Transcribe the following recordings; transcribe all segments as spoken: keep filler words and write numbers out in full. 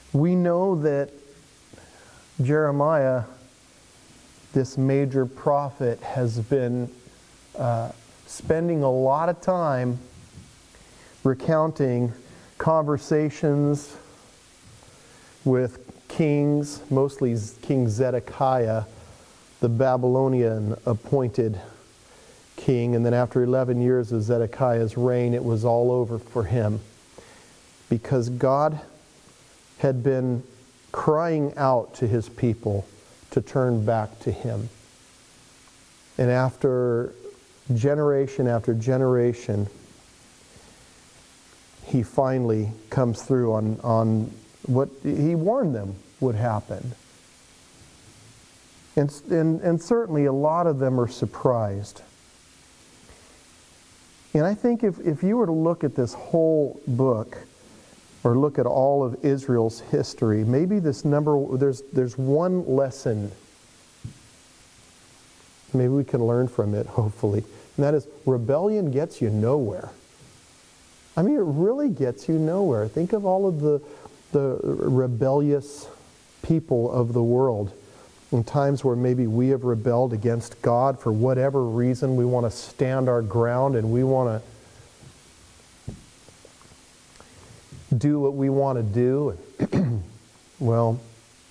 We know that Jeremiah, this major prophet, has been uh, spending a lot of time recounting conversations with kings, mostly King Zedekiah, the Babylonian appointed king. And then after eleven years of Zedekiah's reign, it was all over for him, because God had been crying out to his people to turn back to him. And after generation after generation, he finally comes through on, on what he warned them would happen. And, and, and certainly a lot of them are surprised. And I think if, if you were to look at this whole book, or look at all of Israel's history, maybe this number, there's, there's one lesson maybe we can learn from it, hopefully. And that is, rebellion gets you nowhere. I mean, it really gets you nowhere. Think of all of the, the rebellious people of the world. In times where maybe we have rebelled against God for whatever reason, we want to stand our ground and we want to do what we want to do. Well,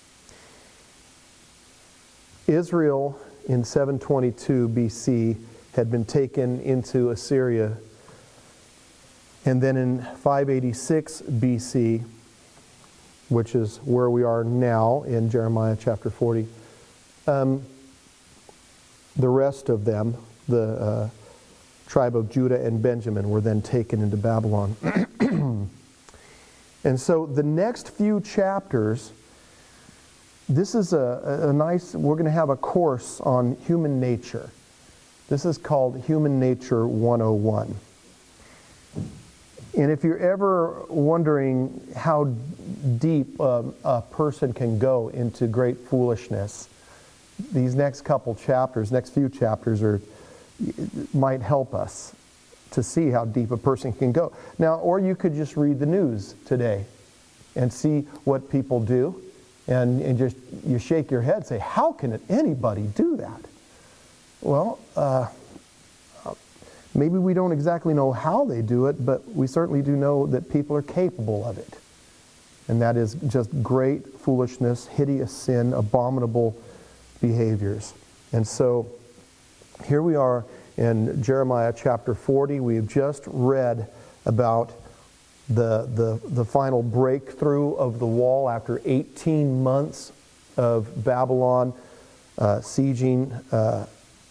Israel in seven twenty-two B C had been taken into Assyria, and then in five eighty-six B C, which is where we are now in Jeremiah chapter forty, um, the rest of them, the uh, tribe of Judah and Benjamin, were then taken into Babylon. And so the next few chapters, this is a, a nice, we're going to have a course on human nature. This is called Human Nature one oh one. And if you're ever wondering how deep um, a person can go into great foolishness, these next couple chapters, next few chapters, are might help us to see how deep a person can go. Now, or you could just read the news today and see what people do, and, and just you shake your head and say, how can anybody do that? Well, uh, maybe we don't exactly know how they do it, but we certainly do know that people are capable of it. And that is just great foolishness, hideous sin, abominable behaviors. And so here we are in Jeremiah chapter forty. We have just read about the, the, the final breakthrough of the wall after eighteen months of Babylon uh, sieging, uh,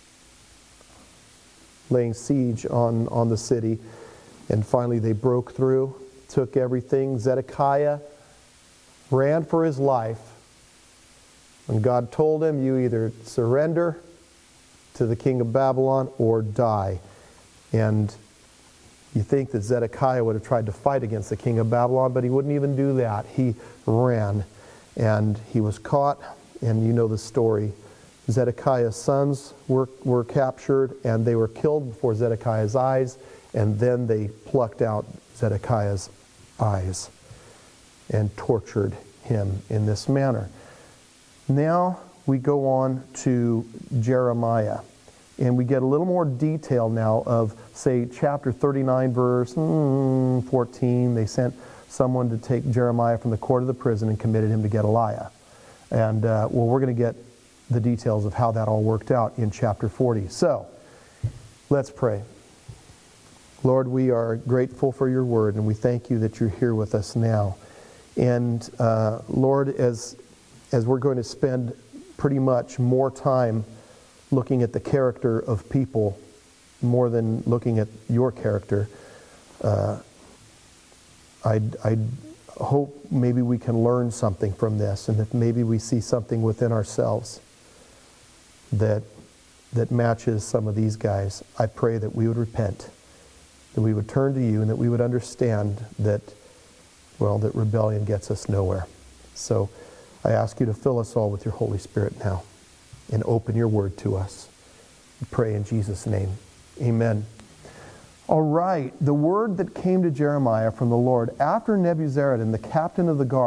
laying siege on, on the city. And finally they broke through, took everything. Zedekiah ran for his life. When God told him, you either surrender to the king of Babylon or die. And you think that Zedekiah would have tried to fight against the king of Babylon, but he wouldn't even do that. He ran, and he was caught, and you know the story. Zedekiah's sons were, were captured, and they were killed before Zedekiah's eyes, and then they plucked out Zedekiah's eyes and tortured him in this manner. Now we go on to Jeremiah, and we get a little more detail now of, say, chapter thirty-nine, verse mm, fourteen. They sent someone to take Jeremiah from the court of the prison and committed him to Gedaliah. And, uh, well, we're going to get the details of how that all worked out in chapter forty. So, let's pray. Lord, we are grateful for your word, and we thank you that you're here with us now. And, uh, Lord, as, as we're going to spend pretty much more time looking at the character of people more than looking at your character, uh, I I hope maybe we can learn something from this, and that maybe we see something within ourselves that that matches some of these guys. I pray that we would repent, that we would turn to you, and that we would understand that, well, that rebellion gets us nowhere. So I ask you to fill us all with your Holy Spirit now and open your word to us. We pray in Jesus' name. Amen. All right, the word that came to Jeremiah from the Lord after Nebuzaradan, the captain of the guard,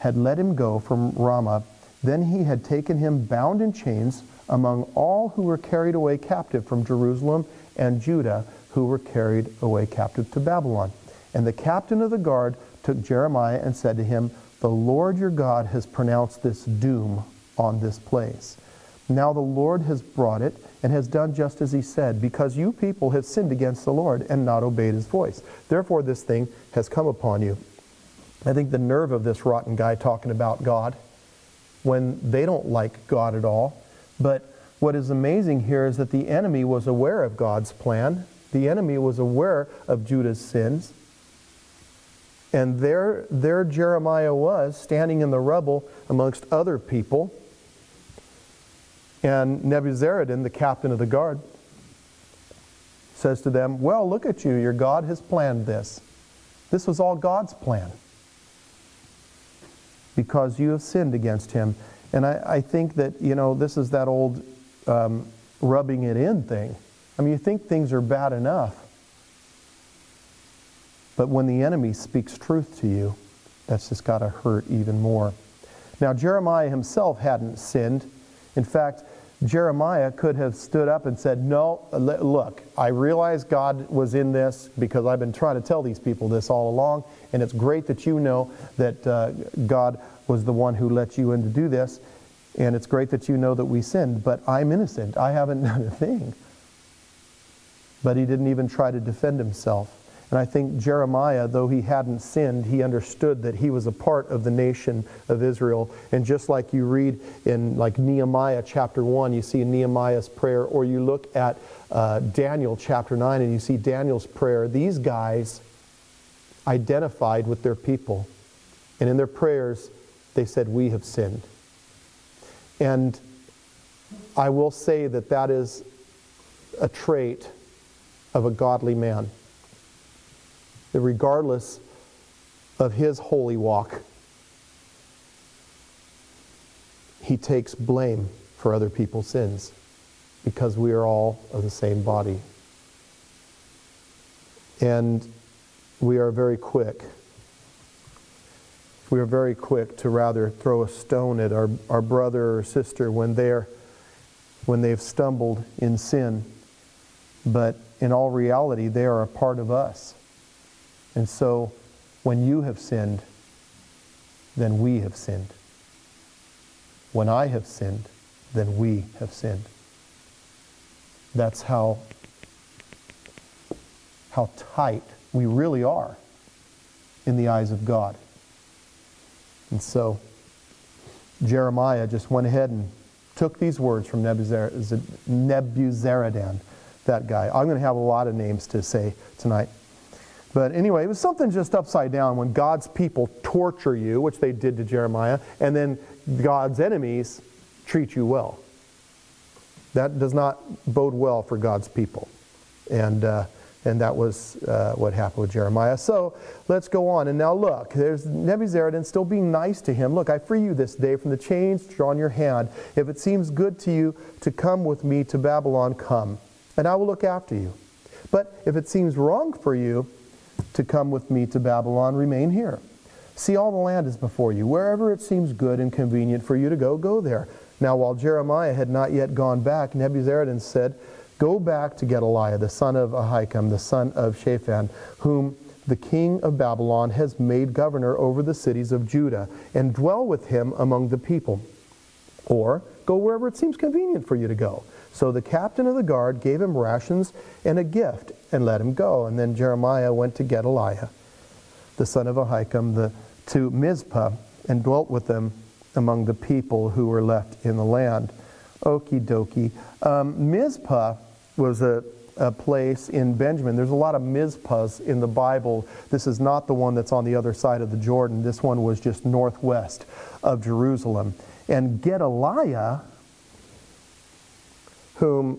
had let him go from Ramah, then he had taken him bound in chains among all who were carried away captive from Jerusalem and Judah, who were carried away captive to Babylon. And the captain of the guard took Jeremiah and said to him, "The Lord your God has pronounced this doom on this place. Now the Lord has brought it and has done just as he said, because you people have sinned against the Lord and not obeyed his voice. Therefore this thing has come upon you." I think the nerve of this rotten guy talking about God when they don't like God at all. But what is amazing here is that the enemy was aware of God's plan. The enemy was aware of Judah's sins. And there, there Jeremiah was, standing in the rubble amongst other people. And Nebuzaradan, the captain of the guard, says to them, "Well, look at you. Your God has planned this. This was all God's plan, because you have sinned against him." And I, I think that, you know, this is that old um, rubbing it in thing. I mean, you think things are bad enough. But when the enemy speaks truth to you, that's just got to hurt even more. Now, Jeremiah himself hadn't sinned. In fact, Jeremiah could have stood up and said, "No, look, I realize God was in this because I've been trying to tell these people this all along, and it's great that you know that uh, God was the one who let you in to do this, and it's great that you know that we sinned, but I'm innocent. I haven't done a thing." But he didn't even try to defend himself. And I think Jeremiah, though he hadn't sinned, he understood that he was a part of the nation of Israel. And just like you read in like Nehemiah chapter one, you see Nehemiah's prayer, or you look at uh, Daniel chapter nine and you see Daniel's prayer, these guys identified with their people. And in their prayers, they said, "We have sinned." And I will say that that is a trait of a godly man. That regardless of his holy walk, he takes blame for other people's sins, because we are all of the same body. And we are very quick. We are very quick to rather throw a stone at our, our brother or sister when they're when they've stumbled in sin. But in all reality, they are a part of us. And so, when you have sinned, then we have sinned. When I have sinned, then we have sinned. That's how, how tight we really are in the eyes of God. And so, Jeremiah just went ahead and took these words from Nebuzaradan, that guy. I'm going to have a lot of names to say tonight. But anyway, it was something just upside down when God's people torture you, which they did to Jeremiah, and then God's enemies treat you well. That does not bode well for God's people. And uh, and that was uh, what happened with Jeremiah. So let's go on. And now look, there's Nebuzaradan still being nice to him. "Look, I free you this day from the chains drawn your hand. If it seems good to you to come with me to Babylon, come, and I will look after you. But if it seems wrong for you to come with me to Babylon, remain here. See, all the land is before you. Wherever it seems good and convenient for you to go, go there." Now, while Jeremiah had not yet gone back, Nebuzaradan said, "Go back to Gedaliah, the son of Ahikam, the son of Shaphan, whom the king of Babylon has made governor over the cities of Judah, and dwell with him among the people. Or go wherever it seems convenient for you to go." So the captain of the guard gave him rations and a gift and let him go. And then Jeremiah went to Gedaliah, the son of Ahikam, the, to Mizpah, and dwelt with them among the people who were left in the land. Okie dokie. Um, Mizpah was a, a place in Benjamin. There's a lot of Mizpahs in the Bible. This is not the one that's on the other side of the Jordan. This one was just northwest of Jerusalem. And Gedaliah, whom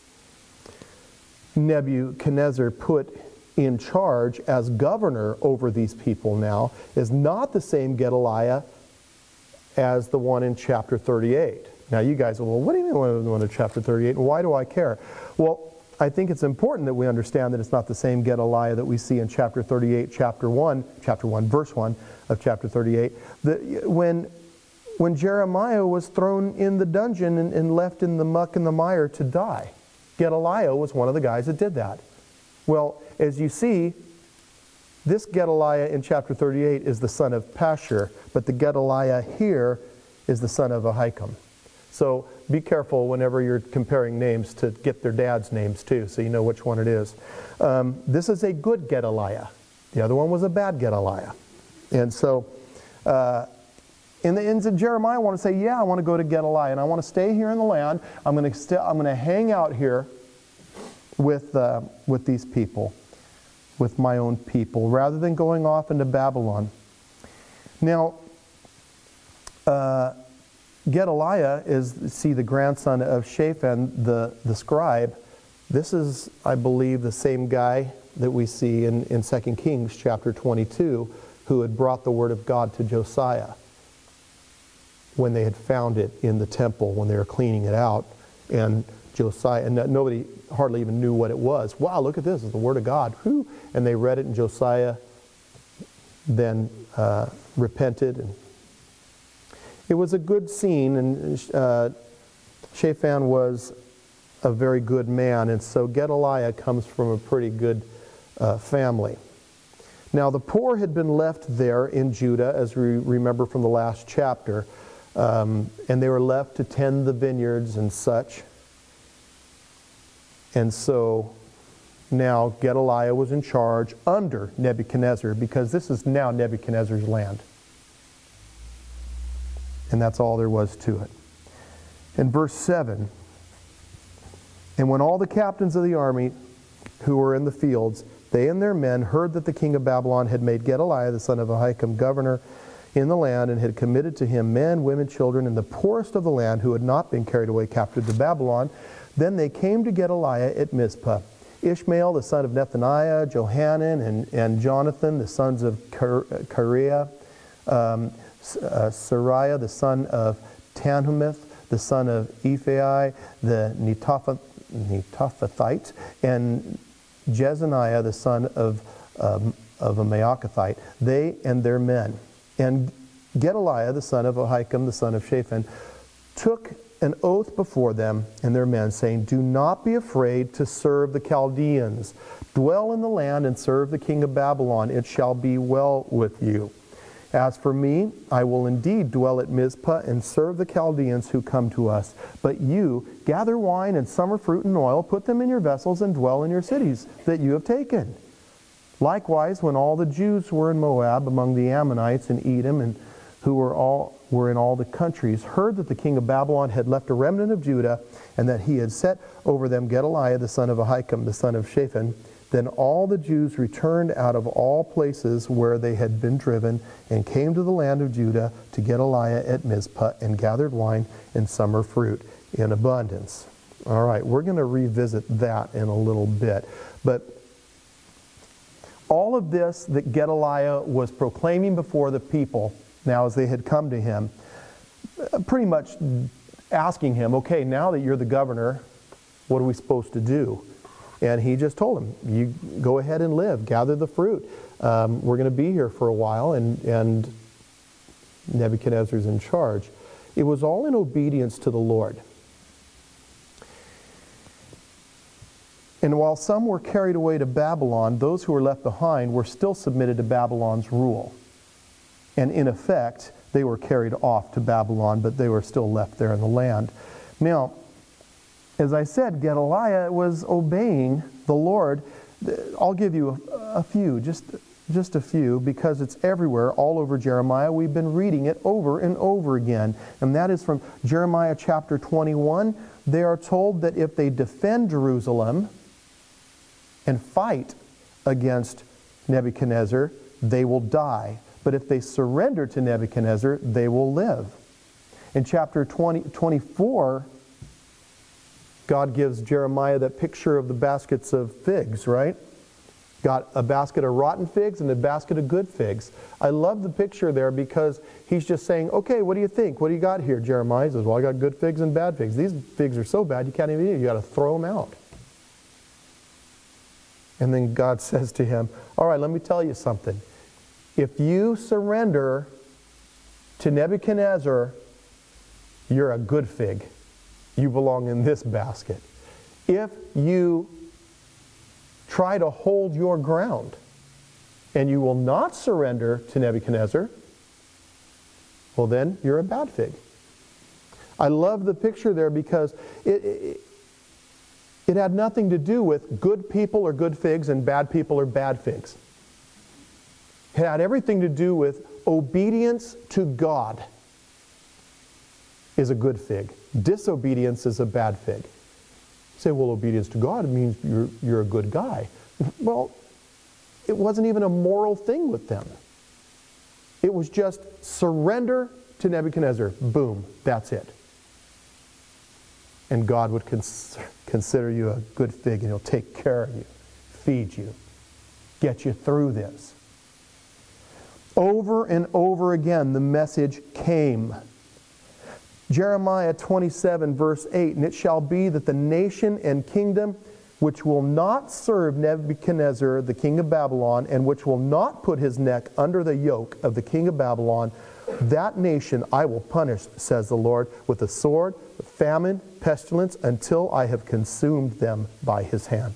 Nebuchadnezzar put in charge as governor over these people now, is not the same Gedaliah as the one in chapter thirty-eight. Now you guys will, well, what do you mean the one in chapter thirty-eight, and why do I care? Well, I think it's important that we understand that it's not the same Gedaliah that we see in chapter thirty-eight, chapter one, chapter one, verse one of chapter thirty-eight. The, when, when Jeremiah was thrown in the dungeon and, and left in the muck and the mire to die. Gedaliah was one of the guys that did that. Well, as you see, this Gedaliah in chapter thirty-eight is the son of Pashur, but the Gedaliah here is the son of Ahikam. So be careful whenever you're comparing names to get their dad's names too, so you know which one it is. Um, this is a good Gedaliah. The other one was a bad Gedaliah. And so uh, in the ends of Jeremiah, I want to say, yeah, I want to go to Gedaliah, and I want to stay here in the land. I'm going to st- I'm going to hang out here with uh, with these people, with my own people, rather than going off into Babylon. Now, uh, Gedaliah is, see, the grandson of Shaphan, the, the scribe. This is, I believe, the same guy that we see in, in Second Kings chapter twenty-two, who had brought the word of God to Josiah when they had found it in the temple, when they were cleaning it out. And Josiah, and nobody hardly even knew what it was. Wow, look at this, it's the word of God. Whew. And they read it, and Josiah then uh, repented. And it was a good scene, and uh, Shaphan was a very good man, and so Gedaliah comes from a pretty good uh, family. Now, the poor had been left there in Judah, as we remember from the last chapter, um, and they were left to tend the vineyards and such. And so now Gedaliah was in charge under Nebuchadnezzar, because this is now Nebuchadnezzar's land. And that's all there was to it. In verse seven, and when all the captains of the army who were in the fields, they and their men, heard that the king of Babylon had made Gedaliah the son of Ahikam governor in the land, and had committed to him men, women, children, and the poorest of the land who had not been carried away captive to Babylon, then they came to Gedaliah at Mizpah. Ishmael the son of Nethaniah, Johanan, and, and Jonathan the sons of Kareah, um, Uh, Sariah, the son of Tanhumeth, the son of Ephai, the Netophathite, and Jezaniah, the son of, um, of a Maacathite, they and their men. And Gedaliah, the son of Ahikam, the son of Shaphan, took an oath before them and their men, saying, do not be afraid to serve the Chaldeans. Dwell in the land and serve the king of Babylon. It shall be well with you. As for me, I will indeed dwell at Mizpah and serve the Chaldeans who come to us. But you, gather wine and summer fruit and oil, put them in your vessels, and dwell in your cities that you have taken. Likewise, when all the Jews were in Moab, among the Ammonites and Edom, and who were all were in all the countries, heard that the king of Babylon had left a remnant of Judah, and that he had set over them Gedaliah the son of Ahikam, the son of Shaphan, then all the Jews returned out of all places where they had been driven, and came to the land of Judah to Gedaliah at Mizpah, and gathered wine and summer fruit in abundance. All right, we're going to revisit that in a little bit. But all of this that Gedaliah was proclaiming before the people, now as they had come to him, pretty much asking him, okay, now that you're the governor, what are we supposed to do? And he just told him, you go ahead and live, gather the fruit. Um, we're going to be here for a while, and, and Nebuchadnezzar's in charge. It was all in obedience to the Lord. And while some were carried away to Babylon, those who were left behind were still submitted to Babylon's rule. And in effect, they were carried off to Babylon, but they were still left there in the land. Now, as I said, Gedaliah was obeying the Lord. I'll give you a, a few, just, just a few, because it's everywhere, all over Jeremiah. We've been reading it over and over again. And that is from Jeremiah chapter twenty-one. They are told that if they defend Jerusalem and fight against Nebuchadnezzar, they will die. But if they surrender to Nebuchadnezzar, they will live. In chapter twenty, twenty-four, God gives Jeremiah that picture of the baskets of figs, right? Got a basket of rotten figs and a basket of good figs. I love the picture there because he's just saying, okay, what do you think? What do you got here, Jeremiah? He says, well, I got good figs and bad figs. These figs are so bad you can't even eat them. You got to throw them out. And then God says to him, all right, let me tell you something. If you surrender to Nebuchadnezzar, you're a good fig. You belong in this basket. If you try to hold your ground and you will not surrender to Nebuchadnezzar, well then you're a bad fig. I love the picture there because it, it, it had nothing to do with good people are good figs and bad people are bad figs. It had everything to do with obedience to God is a good fig. Disobedience is a bad fig. You say, well, obedience to God means you're, you're a good guy. Well, it wasn't even a moral thing with them. It was just surrender to Nebuchadnezzar. Boom, that's it. And God would cons- consider you a good fig, and He'll take care of you, feed you, get you through this. Over and over again, the message came. Jeremiah twenty-seven, verse eight, and it shall be that the nation and kingdom which will not serve Nebuchadnezzar, the king of Babylon, and which will not put his neck under the yoke of the king of Babylon, that nation I will punish, says the Lord, with the sword, famine, pestilence, until I have consumed them by his hand.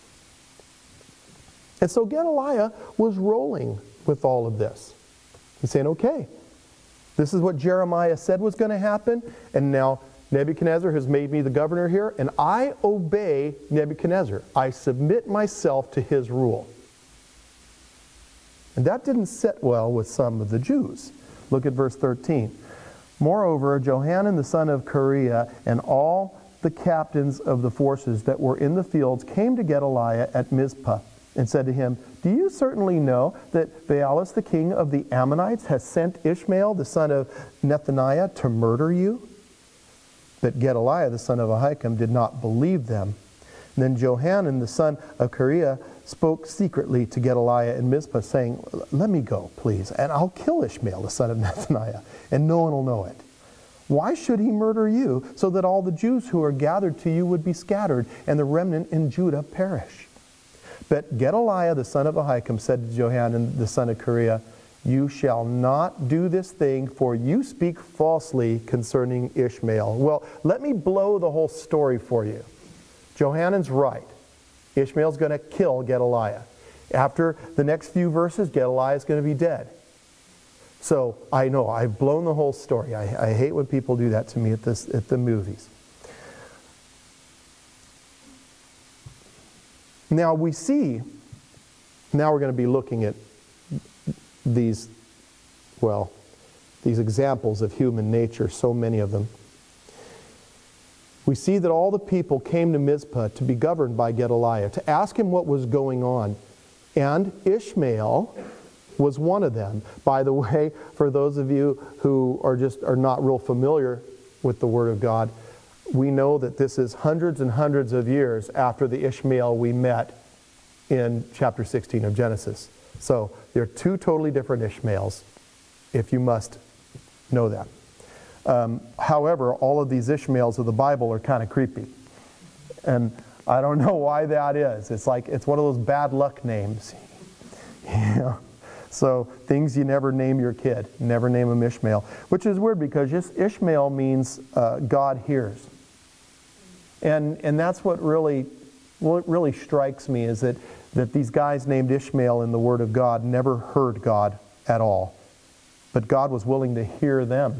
And so Gedaliah was rolling with all of this. He's saying, okay, this is what Jeremiah said was going to happen, and now Nebuchadnezzar has made me the governor here, and I obey Nebuchadnezzar. I submit myself to his rule. And that didn't sit well with some of the Jews. Look at verse thirteen. Moreover, Johanan the son of Kareah and all the captains of the forces that were in the fields came to Gedaliah at Mizpah and said to him, do you certainly know that Baalis the king of the Ammonites has sent Ishmael the son of Nethaniah to murder you? But Gedaliah the son of Ahikam did not believe them. And then Johanan the son of Kareah spoke secretly to Gedaliah in Mizpah, saying, let me go, please, and I'll kill Ishmael the son of Nethaniah, and no one will know it. Why should he murder you, so that all the Jews who are gathered to you would be scattered, and the remnant in Judah perish? But Gedaliah the son of Ahikam said to Johanan the son of Kareah, you shall not do this thing, for you speak falsely concerning Ishmael. Well, let me blow the whole story for you. Johanan's right. Ishmael's going to kill Gedaliah. After the next few verses, Gedaliah is going to be dead. So I know, I've blown the whole story. I, I hate when people do that to me at, this, at the movies. Now we see, now we're going to be looking at these, well, these examples of human nature, so many of them. We see that all the people came to Mizpah to be governed by Gedaliah, to ask him what was going on. And Ishmael was one of them. By the way, for those of you who are just are not real familiar with the Word of God, we know that this is hundreds and hundreds of years after the Ishmael we met in chapter sixteen of Genesis. So there are two totally different Ishmaels, if you must know that. Um, however, all of these Ishmaels of the Bible are kind of creepy. And I don't know why that is. It's like, it's one of those bad luck names. Yeah. So things you never name your kid. Never name him Ishmael. Which is weird because just Ishmael means uh, God hears. And and that's what really, what really strikes me is that, that these guys named Ishmael in the Word of God never heard God at all. But God was willing to hear them.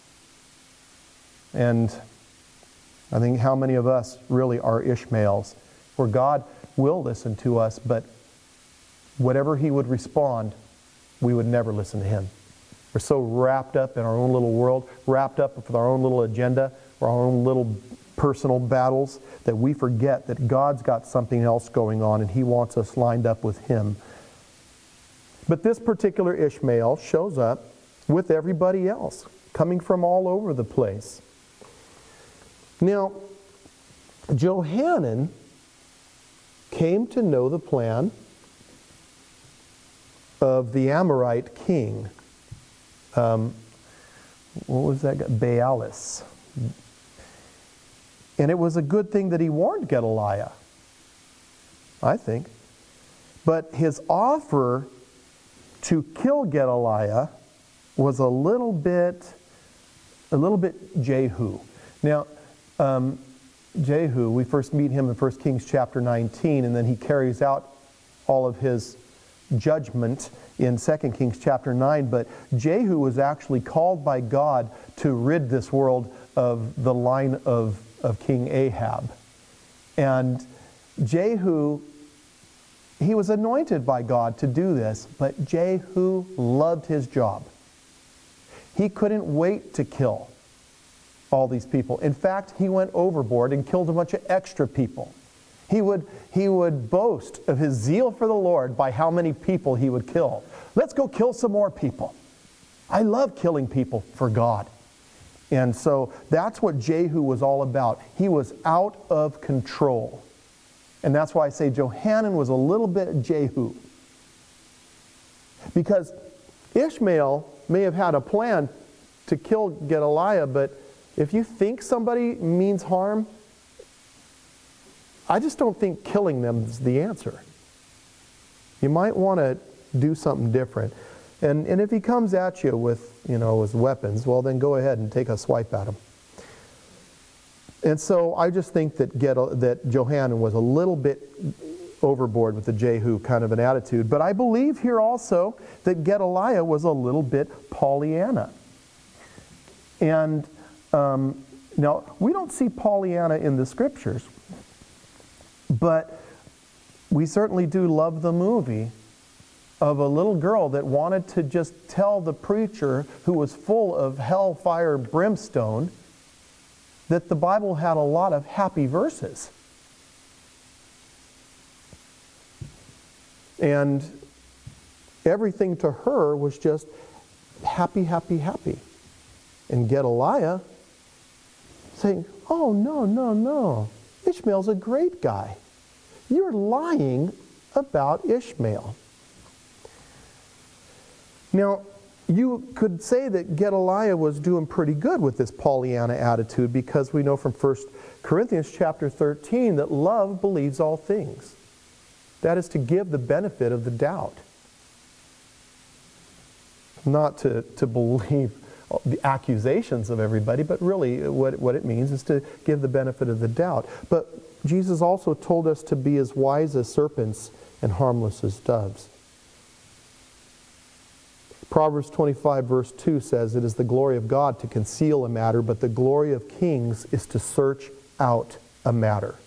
And I think how many of us really are Ishmaels, where God will listen to us, but whatever He would respond, we would never listen to Him. We're so wrapped up in our own little world, wrapped up with our own little agenda, our own little personal battles, that we forget that God's got something else going on and He wants us lined up with Him. But this particular Ishmael shows up with everybody else, coming from all over the place. Now, Johanan came to know the plan of the Amorite king. Um, what was that guy? Baalis. And it was a good thing that he warned Gedaliah, I think. But his offer to kill Gedaliah was a little bit, a little bit Jehu. Now, um, Jehu, we first meet him in First Kings chapter nineteen, and then he carries out all of his judgment in Second Kings chapter nine. But Jehu was actually called by God to rid this world of the line of, of King Ahab. And Jehu, he was anointed by God to do this, but Jehu loved his job. He couldn't wait to kill all these people. In fact, he went overboard and killed a bunch of extra people. He would, he would boast of his zeal for the Lord by how many people he would kill. Let's go kill some more people. I love killing people for God. And so that's what Jehu was all about. He was out of control. And that's why I say Johanan was a little bit Jehu. Because Ishmael may have had a plan to kill Gedaliah, but if you think somebody means harm, I just don't think killing them is the answer. You might want to do something different. And, and if he comes at you with, you know, with weapons, well, then go ahead and take a swipe at him. And so I just think that, Gedal, that Johanan was a little bit overboard with the Jehu kind of an attitude. But I believe here also that Gedaliah was a little bit Pollyanna. And um, now, we don't see Pollyanna in the Scriptures, but we certainly do love the movie of a little girl that wanted to just tell the preacher, who was full of hellfire brimstone, that the Bible had a lot of happy verses. And everything to her was just happy, happy, happy. And Gedaliah saying, oh, no, no, no. Ishmael's a great guy. You're lying about Ishmael. Now, you could say that Gedaliah was doing pretty good with this Pollyanna attitude, because we know from First Corinthians chapter thirteen that love believes all things. That is to give the benefit of the doubt. Not to, to believe the accusations of everybody, but really what, what it means is to give the benefit of the doubt. But Jesus also told us to be as wise as serpents and harmless as doves. Proverbs twenty-five verse two says, "It is the glory of God to conceal a matter, but the glory of kings is to search out a matter."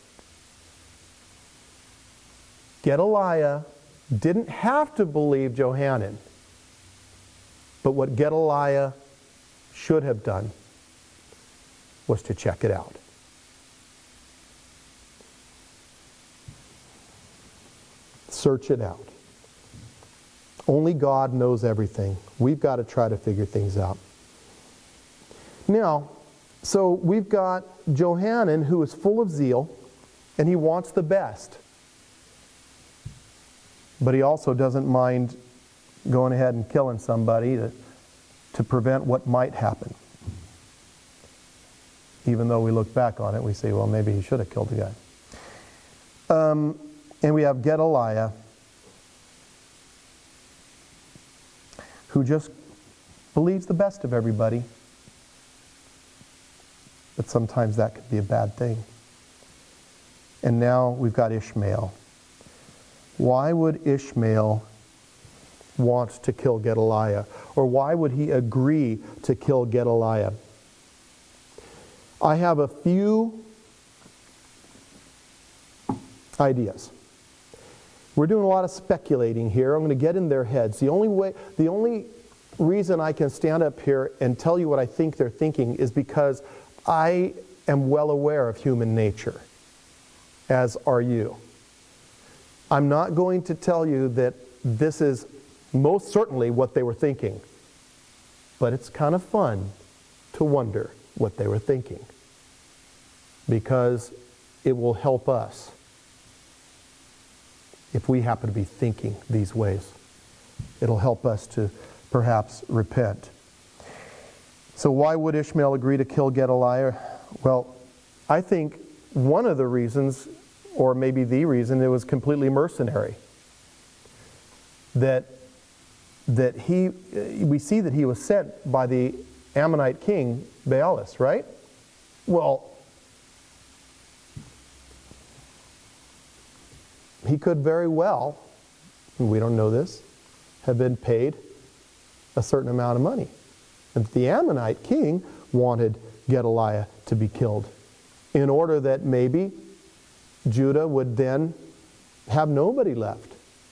Gedaliah didn't have to believe Johanan, but what Gedaliah should have done was to check it out. Search it out. Only God knows everything. We've got to try to figure things out. Now, so we've got Johanan, who is full of zeal, and he wants the best. But he also doesn't mind going ahead and killing somebody to, to prevent what might happen. Even though we look back on it, we say, well, maybe he should have killed the guy. Um, and we have Gedaliah, who just believes the best of everybody. But sometimes that could be a bad thing. And now we've got Ishmael. Why would Ishmael want to kill Gedaliah? Or why would he agree to kill Gedaliah? I have a few ideas. We're doing a lot of speculating here. I'm going to get in their heads. The only way, the only reason I can stand up here and tell you what I think they're thinking is because I am well aware of human nature, as are you. I'm not going to tell you that this is most certainly what they were thinking, but it's kind of fun to wonder what they were thinking, because it will help us if we happen to be thinking these ways. It'll help us to perhaps repent. So why would Ishmael agree to kill Gedaliah? Well, I think one of the reasons, or maybe the reason, it was completely mercenary. that that he, we see that he was sent by the Ammonite king Baalis, right? Well, he could very well, we don't know this, have been paid a certain amount of money. And the Ammonite king wanted Gedaliah to be killed in order that maybe Judah would then have nobody left.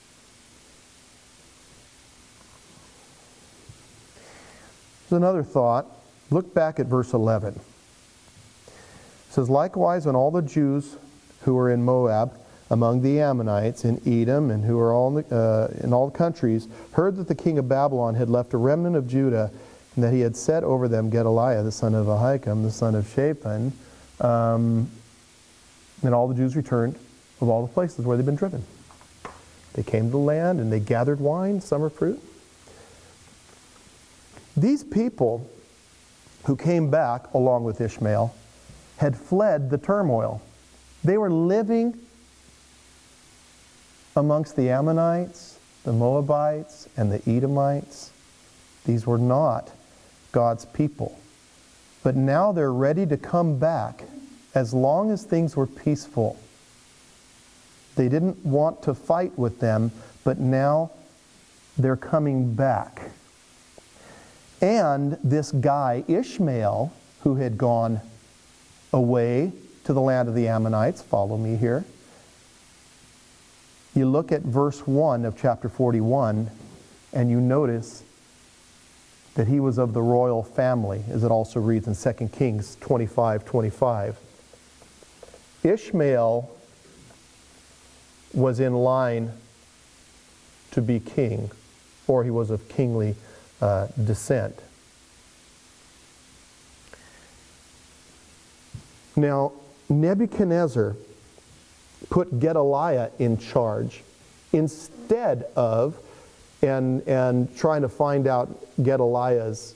There's another thought. Look back at verse eleven. It says, likewise, when all the Jews who were in Moab, among the Ammonites, in Edom, and who were all in, the, uh, in all the countries, heard that the king of Babylon had left a remnant of Judah, and that he had set over them Gedaliah, the son of Ahikam, the son of Shaphan, um, and all the Jews returned of all the places where they'd been driven. They came to the land, and they gathered wine, summer fruit. These people who came back along with Ishmael had fled the turmoil. They were living amongst the Ammonites, the Moabites, and the Edomites. These were not God's people. But now they're ready to come back as long as things were peaceful. They didn't want to fight with them, but now they're coming back. And this guy, Ishmael, who had gone away to the land of the Ammonites, follow me here. You look at verse one of chapter forty-one, and you notice that he was of the royal family, as it also reads in Second Kings twenty-five twenty-five. Ishmael was in line to be king, or he was of kingly Uh, descent. Now, Nebuchadnezzar put Gedaliah in charge instead of, and, and trying to find out Gedaliah's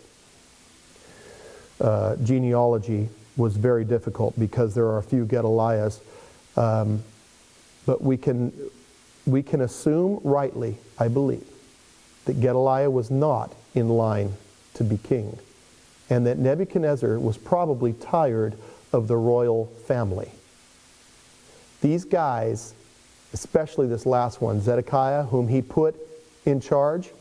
uh, genealogy was very difficult because there are a few Gedaliahs. Um, but we can, we can assume rightly, I believe, that Gedaliah was not in line to be king, and that Nebuchadnezzar was probably tired of the royal family. These guys, especially this last one, Zedekiah, whom he put in charge,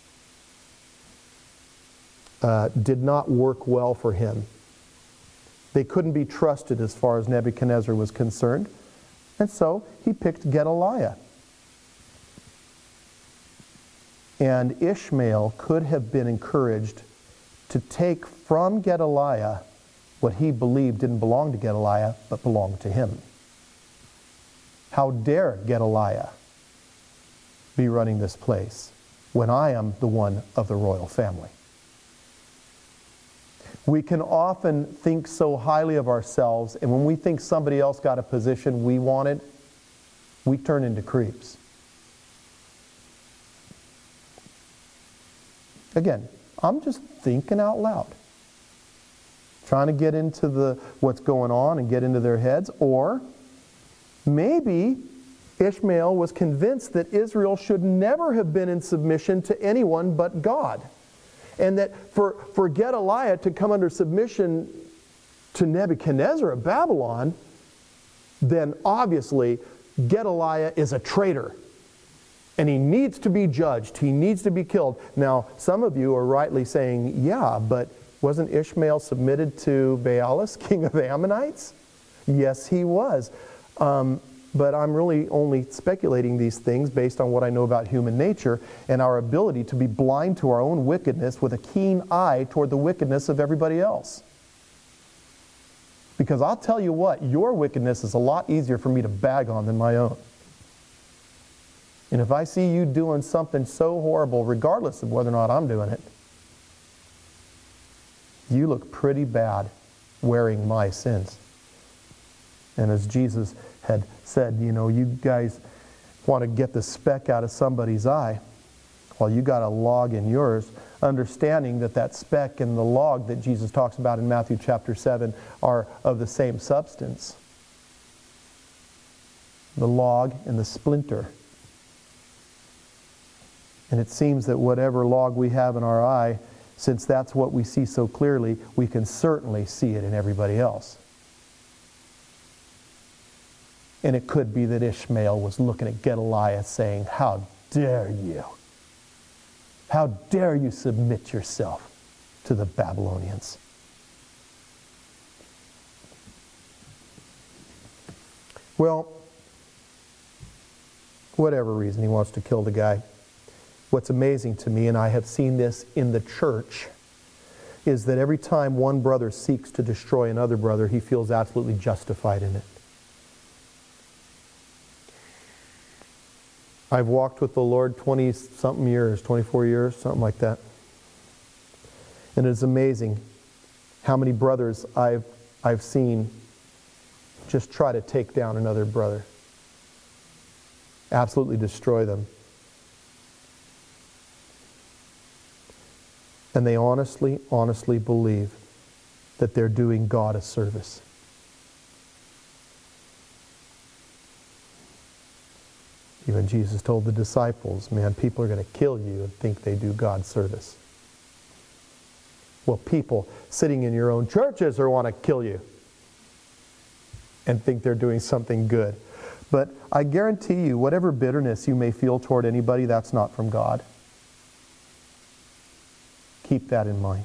uh, did not work well for him. They couldn't be trusted as far as Nebuchadnezzar was concerned, and so he picked Gedaliah. And Ishmael could have been encouraged to take from Gedaliah what he believed didn't belong to Gedaliah, but belonged to him. How dare Gedaliah be running this place when I am the one of the royal family? We can often think so highly of ourselves, and when we think somebody else got a position we wanted, we turn into creeps. Again, I'm just thinking out loud, trying to get into the what's going on and get into their heads. Or maybe Ishmael was convinced that Israel should never have been in submission to anyone but God, and that for, for Gedaliah to come under submission to Nebuchadnezzar of Babylon, then obviously Gedaliah is a traitor. And he needs to be judged. He needs to be killed. Now, some of you are rightly saying, yeah, but wasn't Ishmael submitted to Baalis, king of the Ammonites? Yes, he was. Um, but I'm really only speculating these things based on what I know about human nature and our ability to be blind to our own wickedness with a keen eye toward the wickedness of everybody else. Because I'll tell you what, your wickedness is a lot easier for me to bag on than my own. And if I see you doing something so horrible, regardless of whether or not I'm doing it, you look pretty bad wearing my sins. And as Jesus had said, you know, you guys want to get the speck out of somebody's eye, well, you got a log in yours, understanding that that speck and the log that Jesus talks about in Matthew chapter seven are of the same substance. The log and the splinter. And it seems that whatever log we have in our eye, since that's what we see so clearly, we can certainly see it in everybody else. And it could be that Ishmael was looking at Gedaliah saying, how dare you? How dare you submit yourself to the Babylonians? Well, whatever reason he wants to kill the guy. What's amazing to me, and I have seen this in the church, is that every time one brother seeks to destroy another brother, he feels absolutely justified in it. I've walked with the Lord twenty-something years, twenty-four years, something like that. And it's amazing how many brothers I've, I've seen just try to take down another brother. Absolutely destroy them. And they honestly, honestly believe that they're doing God a service. Even Jesus told the disciples, man, people are going to kill you and think they do God service. Well, people sitting in your own churches are want to kill you and think they're doing something good. But I guarantee you, whatever bitterness you may feel toward anybody, that's not from God. Keep that in mind.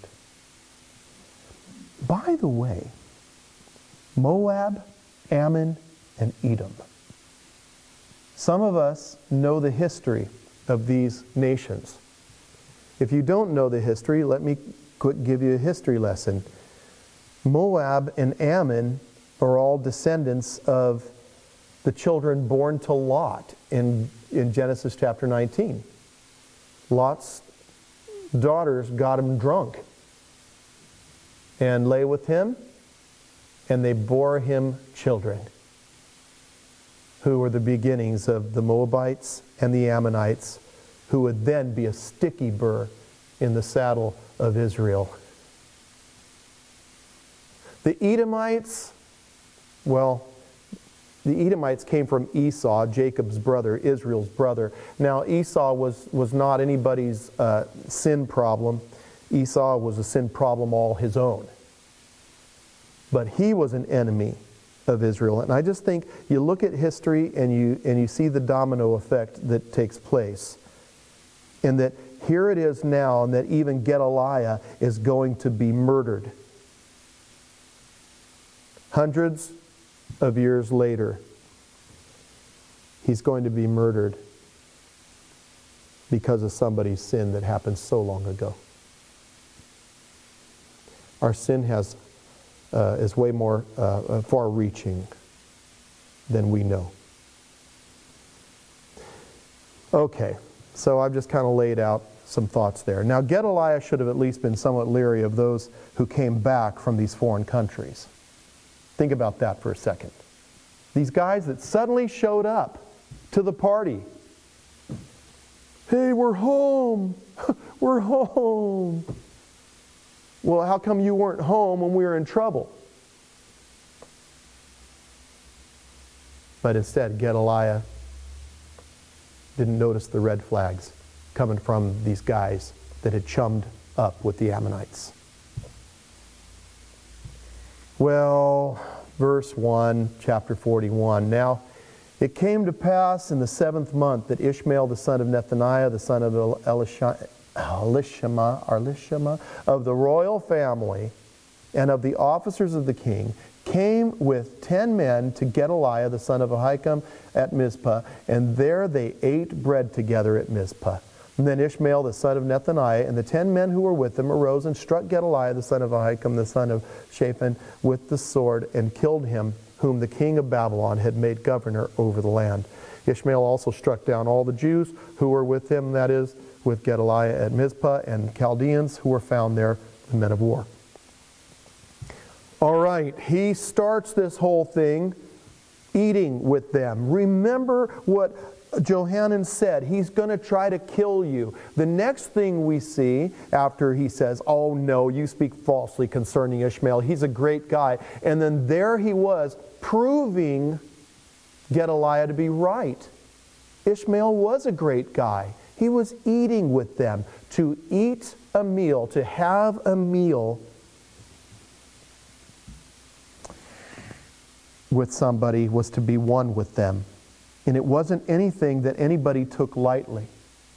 By the way, Moab, Ammon, and Edom. Some of us know the history of these nations. If you don't know the history, let me quick give you a history lesson. Moab and Ammon are all descendants of the children born to Lot in, in Genesis chapter nineteen. Lot's daughters got him drunk and lay with him, and they bore him children, who were the beginnings of the Moabites and the Ammonites, who would then be a sticky burr in the saddle of Israel. The Edomites, well, the Edomites came from Esau, Jacob's brother, Israel's brother. Now, Esau was, was not anybody's uh, sin problem. Esau was a sin problem all his own. But he was an enemy of Israel. And I just think you look at history and you, and you see the domino effect that takes place. And that here it is now, and that even Gedaliah is going to be murdered. Hundreds of years later, he's going to be murdered because of somebody's sin that happened so long ago. Our sin has uh, is way more uh, far-reaching than we know. Okay, so I've just kind of laid out some thoughts there. Now, Gedaliah should have at least been somewhat leery of those who came back from these foreign countries. Think about that for a second. These guys that suddenly showed up to the party. Hey, we're home. We're home. Well, how come you weren't home when we were in trouble? But instead, Gedaliah didn't notice the red flags coming from these guys that had chummed up with the Ammonites. Well, verse one, chapter forty-one. Now, it came to pass in the seventh month that Ishmael, the son of Nethaniah, the son of Elishama, Elishama, Elishama, of the royal family, and of the officers of the king, came with ten men to Gedaliah, the son of Ahikam, at Mizpah, and there they ate bread together at Mizpah. And then Ishmael, the son of Nethaniah, and the ten men who were with him arose and struck Gedaliah, the son of Ahikam, the son of Shaphan, with the sword, and killed him, whom the king of Babylon had made governor over the land. Ishmael also struck down all the Jews who were with him, that is, with Gedaliah at Mizpah, and Chaldeans who were found there, the men of war. All right, he starts this whole thing eating with them. Remember what Johanan said, he's going to try to kill you. The next thing we see after he says, oh no, you speak falsely concerning Ishmael. He's a great guy. And then there he was proving Gedaliah to be right. Ishmael was a great guy. He was eating with them. To eat a meal, to have a meal with somebody was to be one with them. And it wasn't anything that anybody took lightly.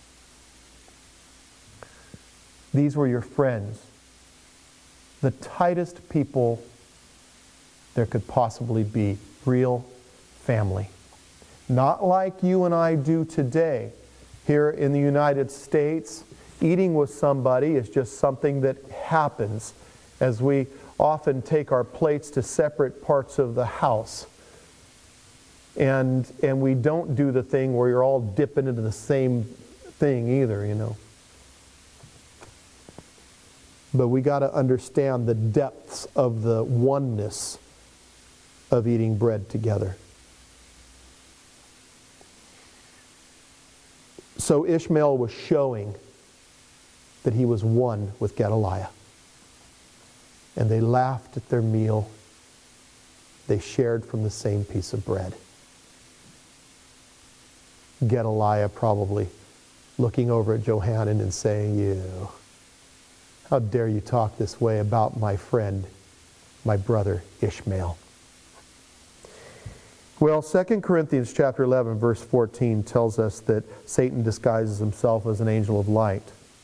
These were your friends, the tightest people there could possibly be, real family. Not like you and I do today. Here in the United States, eating with somebody is just something that happens as we often take our plates to separate parts of the house. And, and we don't do the thing where you're all dipping into the same thing either, you know. But we got to understand the depths of the oneness of eating bread together. So Ishmael was showing that he was one with Gedaliah. And they laughed at their meal. They shared from the same piece of bread. Gedaliah probably looking over at Johanan and saying, "You, how dare you talk this way about my friend, my brother Ishmael?" Well, Second Corinthians chapter eleven, verse fourteen tells us that Satan disguises himself as an angel of light.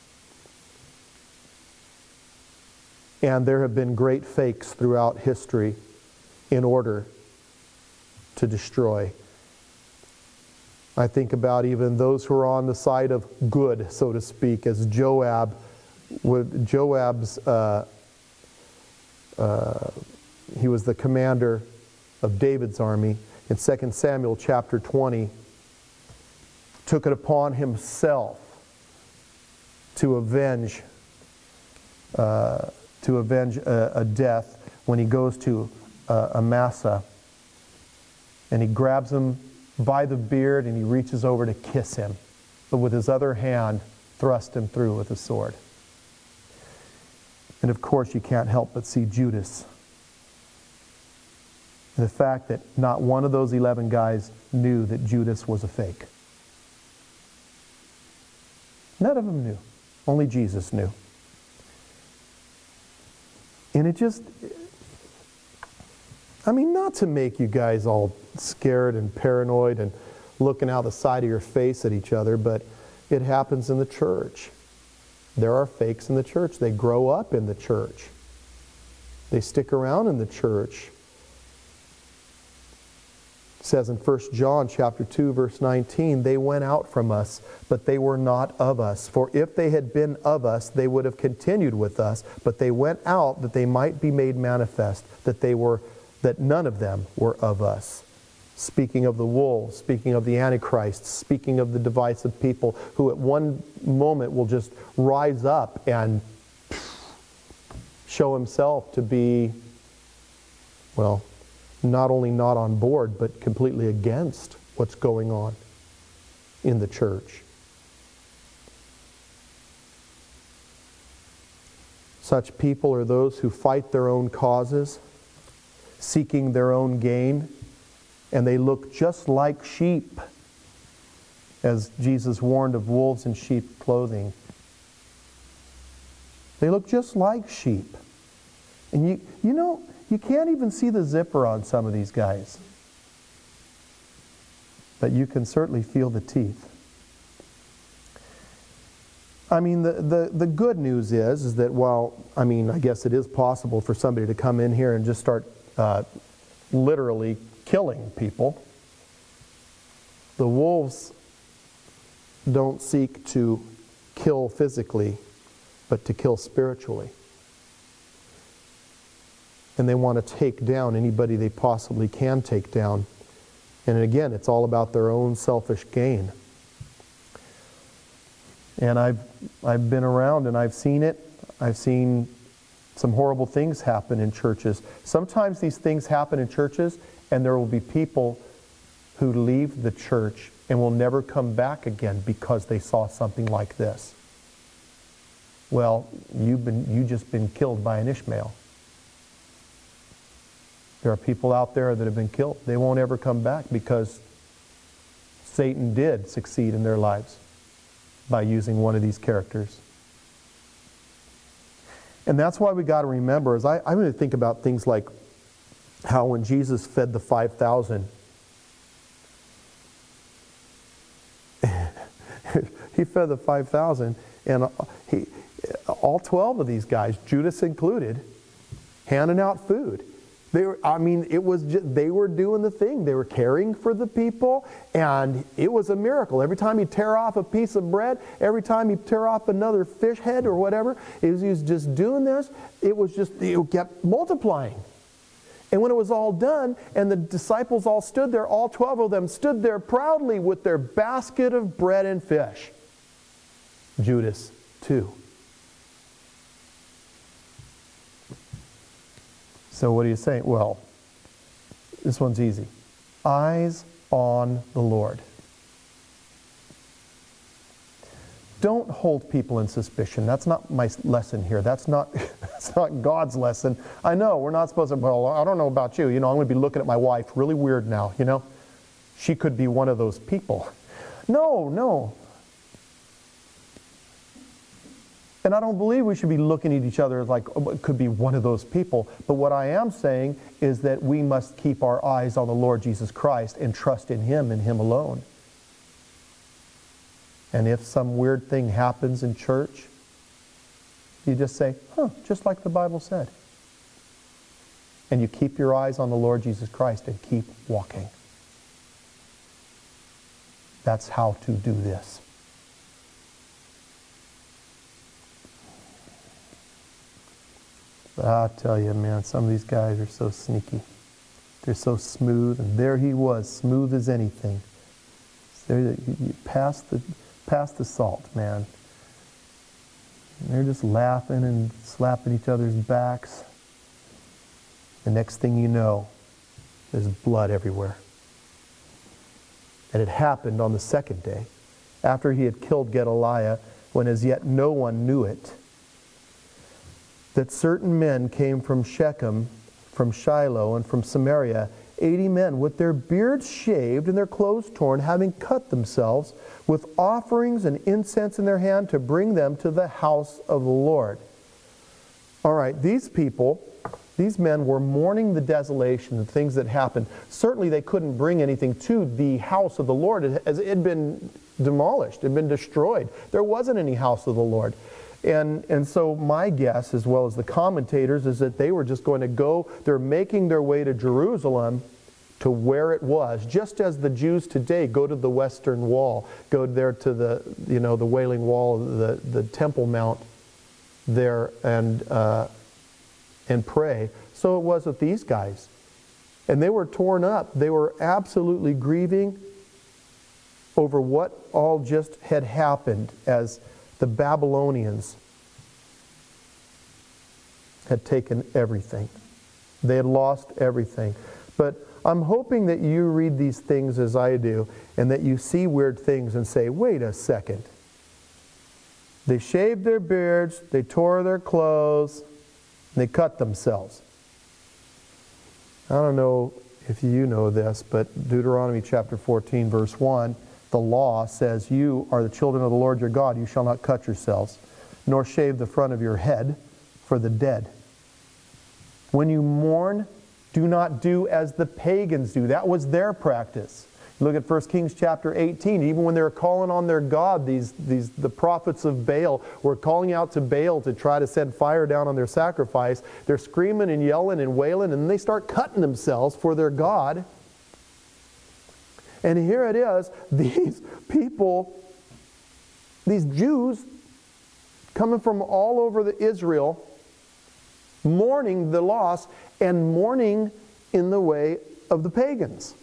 And there have been great fakes throughout history in order to destroy. I think about even those who are on the side of good, so to speak, as Joab, with Joab's, uh, uh, he was the commander of David's army. In Second Samuel chapter twenty, took it upon himself to avenge uh, to avenge a, a death when he goes to uh, Amasa, and he grabs him by the beard and he reaches over to kiss him, but with his other hand thrust him through with a sword. And of course you can't help but see Judas. And the fact that not one of those eleven guys knew that Judas was a fake. None of them knew. Only Jesus knew. And it just, I mean, not to make you guys all scared and paranoid and looking out the side of your face at each other, but it happens in the church. There are fakes in the church. They grow up in the church. They stick around in the church. It says in First John chapter two, verse nineteen, "They went out from us, but they were not of us. For if they had been of us, they would have continued with us. But they went out that they might be made manifest, that they were, that none of them were of us." Speaking of the wolves, speaking of the Antichrist, speaking of the divisive people who at one moment will just rise up and show himself to be, well, not only not on board, but completely against what's going on in the church. Such people are those who fight their own causes, seeking their own gain, and they look just like sheep, as Jesus warned of wolves in sheep clothing. They look just like sheep. And you, you know, you can't even see the zipper on some of these guys. But you can certainly feel the teeth. I mean, the, the, the good news is, is that while, I mean, I guess it is possible for somebody to come in here and just start uh, literally killing people, the wolves don't seek to kill physically, but to kill spiritually. And they want to take down anybody they possibly can take down. And again, it's all about their own selfish gain. And I've, I've been around and I've seen it. I've seen some horrible things happen in churches. Sometimes these things happen in churches and there will be people who leave the church and will never come back again because they saw something like this. Well, you've been, you just been killed by an Ishmael. There are people out there that have been killed. They won't ever come back because Satan did succeed in their lives. by using one of these characters. And that's why we got to remember, as I, I'm going to think about things like how when Jesus fed the five thousand, he fed the five thousand, and he, all twelve of these guys, Judas included, handing out food. They were, I mean, it was just, they were doing the thing. They were caring for the people, and it was a miracle. Every time he'd tear off a piece of bread, every time he'd tear off another fish head or whatever, it was, he was just doing this. It was just, it kept multiplying. And when it was all done, and the disciples all stood there, all twelve of them stood there proudly with their basket of bread and fish. Judas, too. So what are you saying? Well, this one's easy. Eyes on the Lord. Don't hold people in suspicion. That's not my lesson here. That's not, that's not God's lesson. I know, we're not supposed to, well, I don't know about you. You know, I'm going to be looking at my wife really weird now, you know. She could be one of those people. No, no. And I don't believe we should be looking at each other like oh, it could be one of those people. But what I am saying is that we must keep our eyes on the Lord Jesus Christ and trust in Him and Him alone. And if some weird thing happens in church, you just say, huh, just like the Bible said. And you keep your eyes on the Lord Jesus Christ and keep walking. That's how to do this. But I'll tell you, man, some of these guys are so sneaky. They're so smooth, and there he was, smooth as anything. There, you, you pass the pass the salt, man. And they're just laughing and slapping each other's backs. The next thing you know, there's blood everywhere. And it happened on the second day, after he had killed Gedaliah, when as yet no one knew it, that certain men came from Shechem, from Shiloh, and from Samaria, eighty men with their beards shaved and their clothes torn, having cut themselves, with offerings and incense in their hand to bring them to the house of the Lord. All right, these people, these men were mourning the desolation of things that happened. Certainly they couldn't bring anything to the house of the Lord, as it had been demolished, it had been destroyed. There wasn't any house of the Lord. And, and so my guess, as well as the commentators, is that they were just going to go, they're making their way to Jerusalem to where it was, just as the Jews today go to the Western Wall, go there to the, you know, the Wailing Wall, the, the Temple Mount there, and, uh, and pray. So it was with these guys. And they were torn up. They were absolutely grieving over what all just had happened as the Babylonians had taken everything. They had lost everything. But I'm hoping that you read these things as I do, and that you see weird things and say, wait a second. They shaved their beards, they tore their clothes, and they cut themselves. I don't know if you know this, but Deuteronomy chapter fourteen, verse one, the law says, you are the children of the Lord your God. You shall not cut yourselves, nor shave the front of your head for the dead. When you mourn, do not do as the pagans do. That was their practice. Look at First Kings chapter eighteen. Even when they were calling on their God, these, these the prophets of Baal were calling out to Baal to try to send fire down on their sacrifice. They're screaming and yelling and wailing, and they start cutting themselves for their God. And here it is, these people, these Jews coming from all over the Israel, mourning the loss and mourning in the way of the pagans.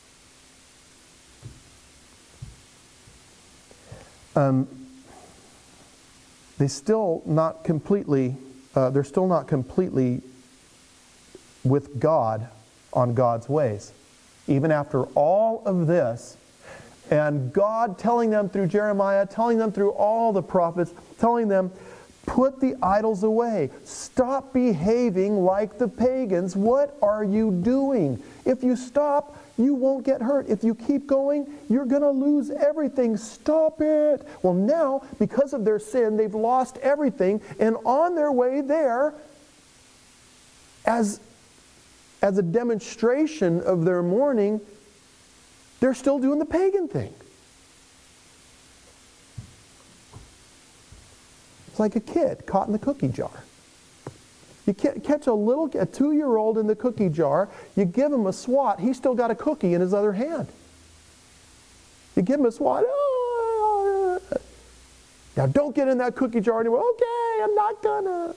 Um, they still not completely, uh, they're still not completely with God on God's ways. Even after all of this, and God telling them through Jeremiah, telling them through all the prophets, telling them, Put the idols away. Stop behaving like the pagans. What are you doing? If you stop, you won't get hurt. If you keep going, you're going to lose everything. Stop it. Well, now, because of their sin, they've lost everything. And on their way there, as, as a demonstration of their mourning, they're still doing the pagan thing. It's like a kid caught in the cookie jar. You catch a little, a two-year-old in the cookie jar, you give him a swat, he's still got a cookie in his other hand. You give him a swat, oh, now don't get in that cookie jar anymore. Okay, I'm not gonna.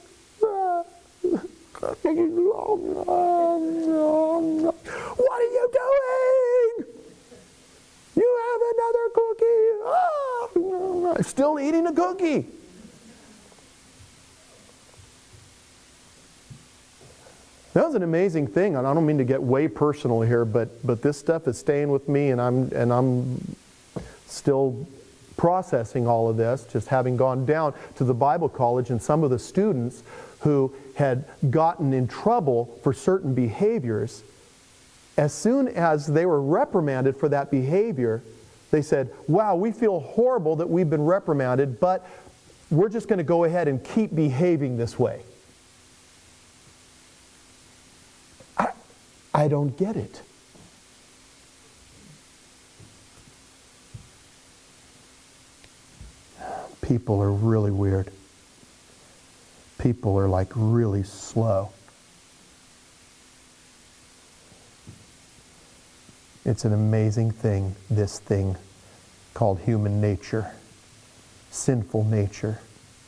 What are you doing? You have another cookie. Oh, still eating a cookie. That was an amazing thing, and I don't mean to get way personal here, but but this stuff is staying with me, and I'm and I'm still processing all of this, just having gone down to the Bible college, and some of the students who had gotten in trouble for certain behaviors, as soon as they were reprimanded for that behavior, they said, wow, we feel horrible that we've been reprimanded, but we're just going to go ahead and keep behaving this way. I don't get it. People are really weird. People are like really slow. It's an amazing thing, this thing called human nature, sinful nature.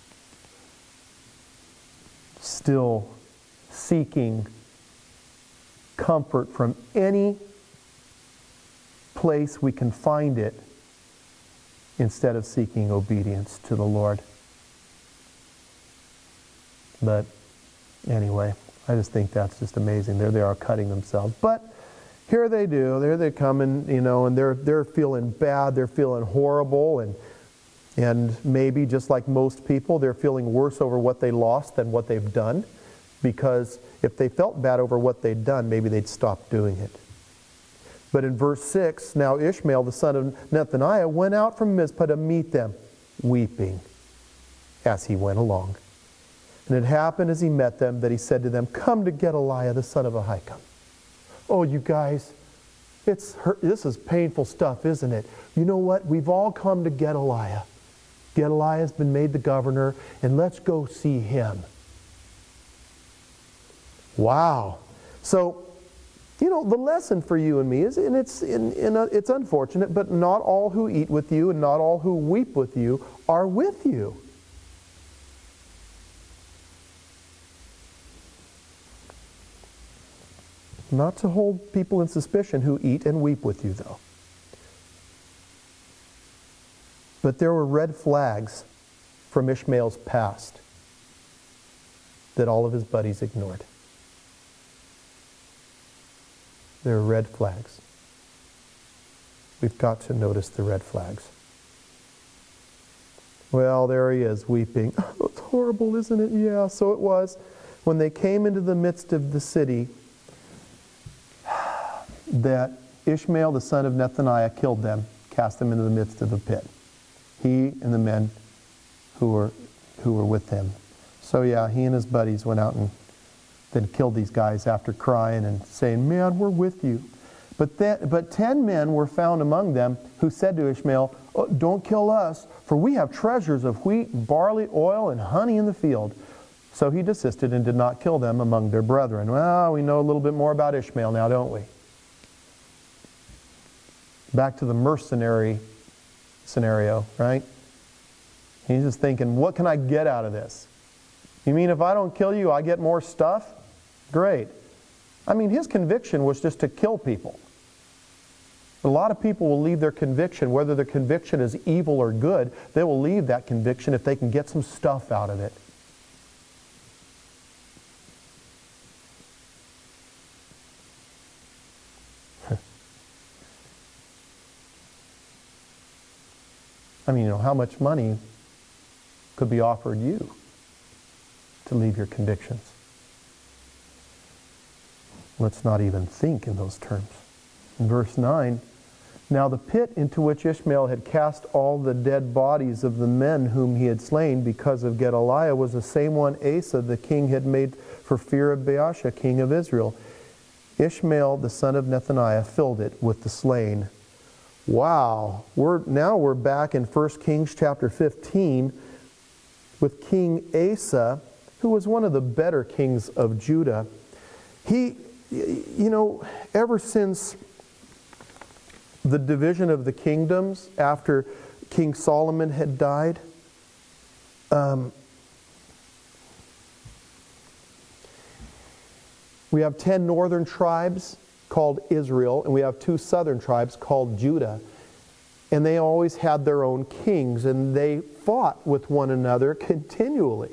Still seeking comfort from any place we can find it instead of seeking obedience to the Lord. But anyway, I just think that's just amazing. There they are cutting themselves. But here they do. There they come, and you know, and they're they're feeling bad. They're feeling horrible, and and maybe just like most people, they're feeling worse over what they lost than what they've done. Because if they felt bad over what they'd done, maybe they'd stop doing it. But in verse six, now Ishmael, the son of Nethaniah, went out from Mizpah to meet them, weeping as he went along. And it happened as he met them that he said to them, come to Gedaliah, the son of Ahikam. Oh, you guys, it's hurt. This is painful stuff, isn't it? You know what? We've all come to Gedaliah. Gedaliah's been made the governor, and let's go see him. Wow. So, you know, the lesson for you and me is, and it's in, in a, it's unfortunate, but not all who eat with you and not all who weep with you are with you. Not to hold people in suspicion who eat and weep with you, though. But there were red flags from Ishmael's past that all of his buddies ignored. There are red flags. We've got to notice the red flags. Well, there he is, weeping. Oh, it's horrible, isn't it? Yeah, so it was. When they came into the midst of the city, that Ishmael, the son of Nethaniah, killed them, cast them into the midst of the pit. He and the men who were who were with him. So yeah, he and his buddies went out and then killed these guys after crying and saying, man, we're with you. But then, but ten men were found among them who said to Ishmael, oh, don't kill us, for we have treasures of wheat, barley, oil, and honey in the field. So he desisted and did not kill them among their brethren. Well, we know a little bit more about Ishmael now, don't we? Back to the mercenary scenario, right? He's just thinking, what can I get out of this? You mean if I don't kill you, I get more stuff? Great. I mean, his conviction was just to kill people. A lot of people will leave their conviction, whether their conviction is evil or good, they will leave that conviction if they can get some stuff out of it. I mean, you know, how much money could be offered you to leave your convictions. Let's not even think in those terms. In verse nine, now the pit into which Ishmael had cast all the dead bodies of the men whom he had slain because of Gedaliah was the same one Asa the king had made for fear of Baasha, king of Israel. Ishmael the son of Nethaniah filled it with the slain. Wow, we're, now we're back in First Kings chapter fifteen with King Asa, who was one of the better kings of Judah. He, you know, ever since the division of the kingdoms after King Solomon had died, um, we have ten northern tribes called Israel, and we have two southern tribes called Judah. And they always had their own kings, and they fought with one another continually.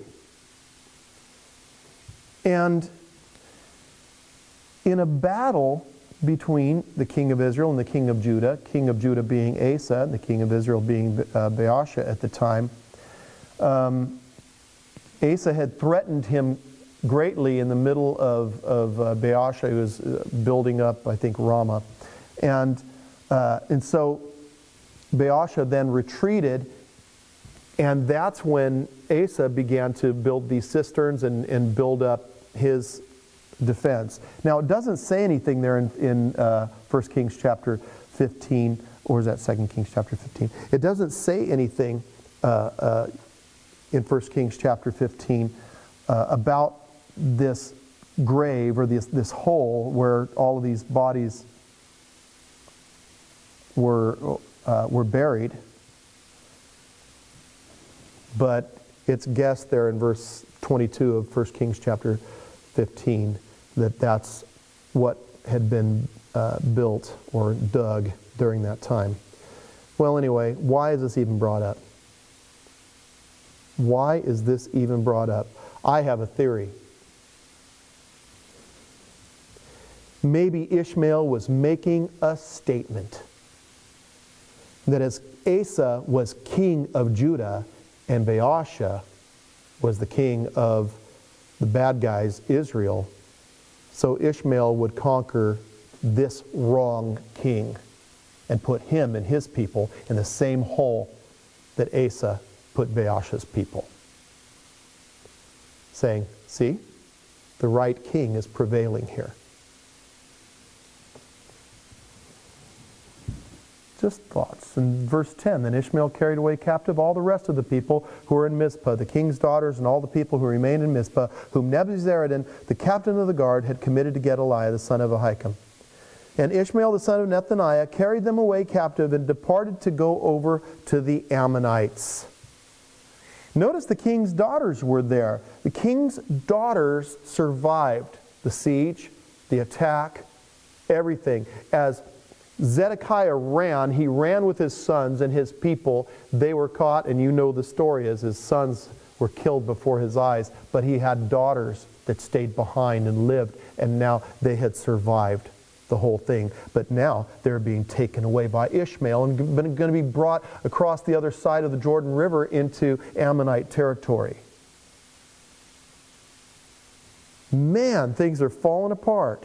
And in a battle between the king of Israel and the king of Judah, king of Judah being Asa, and the king of Israel being uh, Baasha at the time, um, Asa had threatened him greatly in the middle of, of uh, Baasha, who was uh, building up, I think, Ramah. And, uh, and so Baasha then retreated, and that's when Asa began to build these cisterns and, and build up his defense. Now, it doesn't say anything there in, in uh, First Kings chapter fifteen, or is that Second Kings chapter fifteen? It doesn't say anything uh, uh, in First Kings chapter fifteen uh, about this grave or this, this hole where all of these bodies were, uh, were buried. But it's guessed there in verse twenty-two of First Kings chapter fifteen that that's what had been uh, built or dug during that time. Well, anyway, why is this even brought up? Why is this even brought up? I have a theory. Maybe Ishmael was making a statement that as Asa was king of Judah and Baasha was the king of the bad guys, Israel, so Ishmael would conquer this wrong king and put him and his people in the same hole that Asa put Baasha's people. Saying, see, the right king is prevailing here. Just thoughts. In verse ten, then Ishmael carried away captive all the rest of the people who were in Mizpah, the king's daughters and all the people who remained in Mizpah, whom Nebuzaradan, the captain of the guard, had committed to Gedaliah, the son of Ahikam. And Ishmael, the son of Nethaniah, carried them away captive and departed to go over to the Ammonites. Notice the king's daughters were there. The king's daughters survived the siege, the attack, everything. As Zedekiah ran, he ran with his sons and his people. They were caught, and you know the story as his sons were killed before his eyes. But he had daughters that stayed behind and lived, and now they had survived the whole thing. But now they're being taken away by Ishmael and going to be brought across the other side of the Jordan River into Ammonite territory. Man, things are falling apart.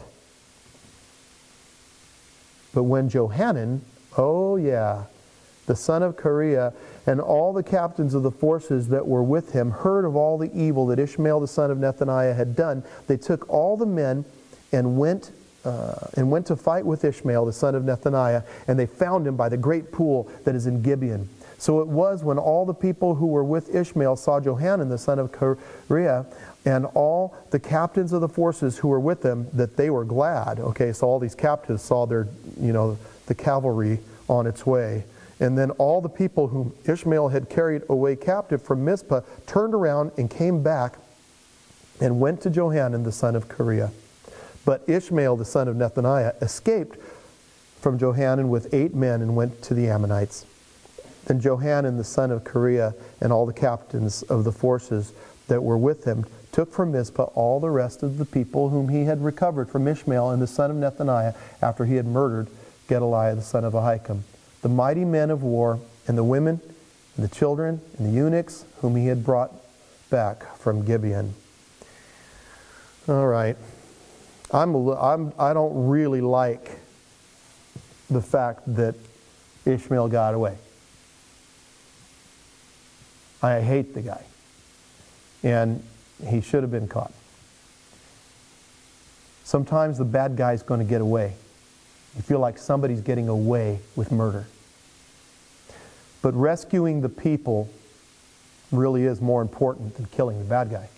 But when Johanan, oh yeah, the son of Kareah, and all the captains of the forces that were with him heard of all the evil that Ishmael the son of Nethaniah had done, they took all the men and went uh, and went to fight with Ishmael the son of Nethaniah, and they found him by the great pool that is in Gibeon. So it was when all the people who were with Ishmael saw Johanan the son of Kareah and all the captains of the forces who were with them, that they were glad. Okay, so all these captives saw their, you know, the cavalry on its way. And then all the people whom Ishmael had carried away captive from Mizpah turned around and came back and went to Johanan the son of Kareah. But Ishmael the son of Nethaniah escaped from Johanan with eight men and went to the Ammonites. Then Johanan the son of Kareah and all the captains of the forces that were with him took from Mizpah all the rest of the people whom he had recovered from Ishmael and the son of Nethaniah after he had murdered Gedaliah the son of Ahikam, the mighty men of war, and the women, and the children, and the eunuchs whom he had brought back from Gibeon. All right. I'm, a li- I'm, I don't really like the fact that Ishmael got away. I hate the guy. And he should have been caught. Sometimes the bad guy's going to get away. You feel like somebody's getting away with murder. But rescuing the people really is more important than killing the bad guy.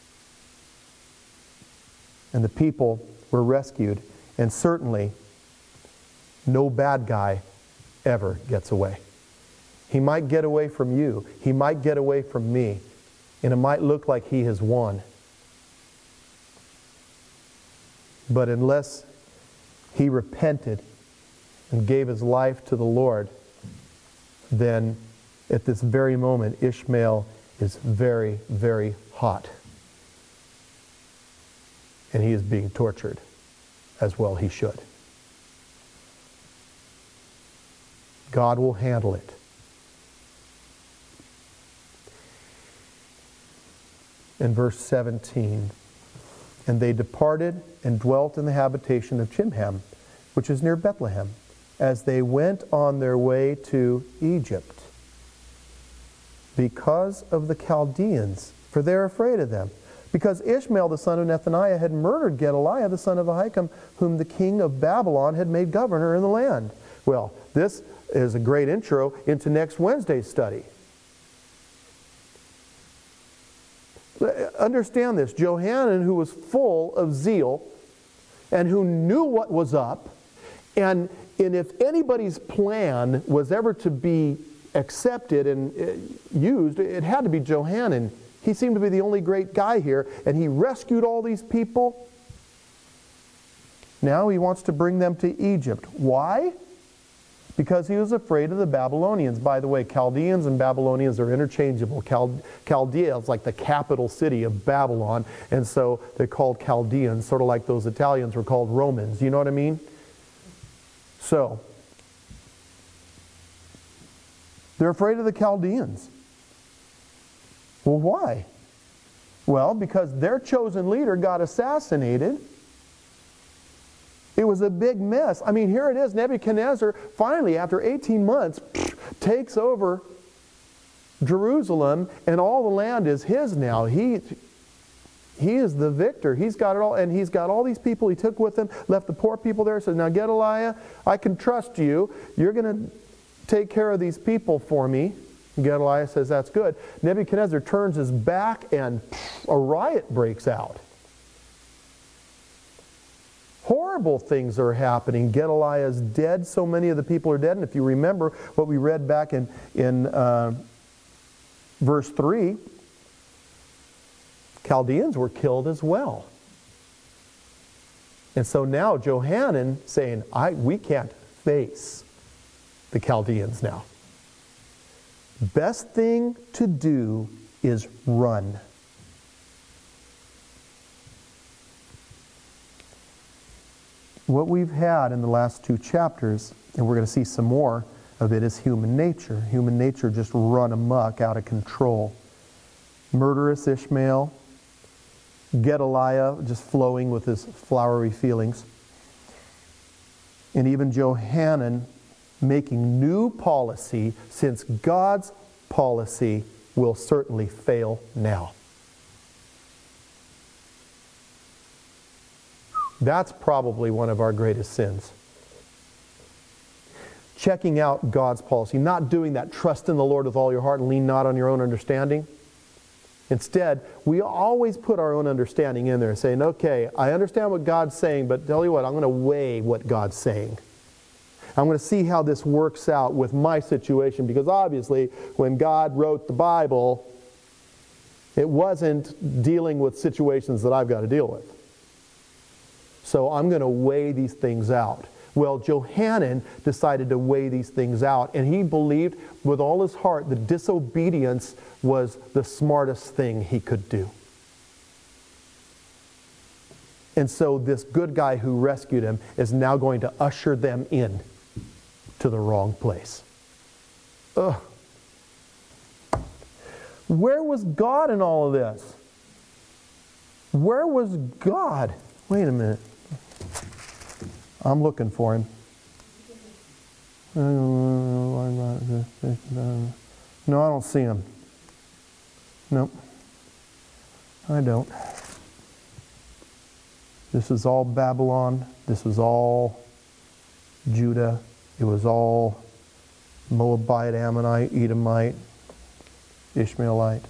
And the people were rescued, and certainly no bad guy ever gets away. He might get away from you. He might get away from me. And it might look like he has won. But unless he repented and gave his life to the Lord, then at this very moment, Ishmael is very, very hot. And he is being tortured, as well he should. God will handle it. In verse seventeen, and they departed and dwelt in the habitation of Chimham, which is near Bethlehem, as they went on their way to Egypt, because of the Chaldeans, for they're afraid of them. Because Ishmael the son of Nethaniah had murdered Gedaliah the son of Ahikam, whom the king of Babylon had made governor in the land. Well, this is a great intro into next Wednesday's study. Understand this. Johanan, who was full of zeal and who knew what was up, and, and if anybody's plan was ever to be accepted and used, it had to be Johanan. He seemed to be the only great guy here, and he rescued all these people. Now he wants to bring them to Egypt. Why? Because he was afraid of the Babylonians. By the way, Chaldeans and Babylonians are interchangeable. Chal- Chaldea is like the capital city of Babylon, and so they're called Chaldeans, sort of like those Italians were called Romans. You know what I mean? So, they're afraid of the Chaldeans. Well, why? Well, because their chosen leader got assassinated. It was a big mess. I mean, here it is. Nebuchadnezzar finally, after eighteen months, takes over Jerusalem, and all the land is his now. He, he is the victor. He's got it all, and he's got all these people he took with him, left the poor people there, says, now Gedaliah, I can trust you. You're going to take care of these people for me. Gedaliah says, that's good. Nebuchadnezzar turns his back, and a riot breaks out. Horrible things are happening. Gedaliah is dead. So many of the people are dead. And if you remember what we read back in, in uh, verse three, Chaldeans were killed as well. And so now Johanan saying, I, we can't face the Chaldeans now. Best thing to do is run. What we've had in the last two chapters, and we're going to see some more of it, is human nature. Human nature just run amok, out of control. Murderous Ishmael, Gedaliah just flowing with his flowery feelings, and even Johanan making new policy, since God's policy will certainly fail now. That's probably one of our greatest sins. Checking out God's policy, not doing that trust in the Lord with all your heart and lean not on your own understanding. Instead, we always put our own understanding in there, saying, okay, I understand what God's saying, but tell you what, I'm going to weigh what God's saying. I'm going to see how this works out with my situation, because obviously when God wrote the Bible, it wasn't dealing with situations that I've got to deal with. So I'm going to weigh these things out. Well, Johanan decided to weigh these things out, and he believed with all his heart that disobedience was the smartest thing he could do. And so this good guy who rescued him is now going to usher them in to the wrong place. Ugh. Where was God in all of this? Where was God? Wait a minute. I'm looking for him. No, I don't see him. Nope. I don't. This is all Babylon. This was all Judah. It was all Moabite, Ammonite, Edomite, Ishmaelite.